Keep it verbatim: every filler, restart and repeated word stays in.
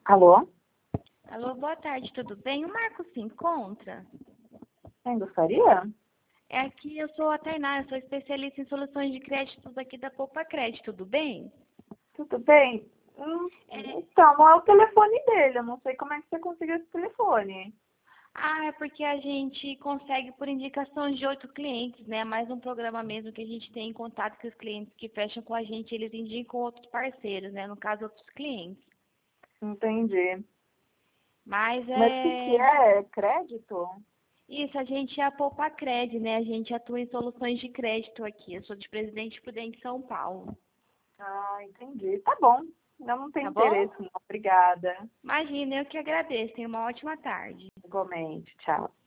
Alô? Alô, boa tarde, tudo bem? O Marco se encontra? Quem gostaria? É aqui, eu sou a Tainá, eu sou especialista em soluções de créditos aqui da Poupa Crédito, tudo bem? Tudo bem? Hum, É... Então, não é o telefone dele. Eu não sei como é que você conseguiu esse telefone. Ah, é porque a gente consegue por indicação de outros clientes, né? Mais um programa mesmo que a gente tem em contato com os clientes que fecham com a gente, eles indicam outros parceiros, né? No caso, outros clientes. Entendi. Mas Mas o que que é... é? É crédito? Isso, a gente é a Poupa Cred, né? A gente atua em soluções de crédito aqui. Eu sou de Presidente Prudente, São Paulo. Ah, entendi. Tá bom. Eu não tenho Tá bom? interesse, não. Obrigada. Imagina, eu que agradeço. Tenha uma ótima tarde. Igualmente. Tchau.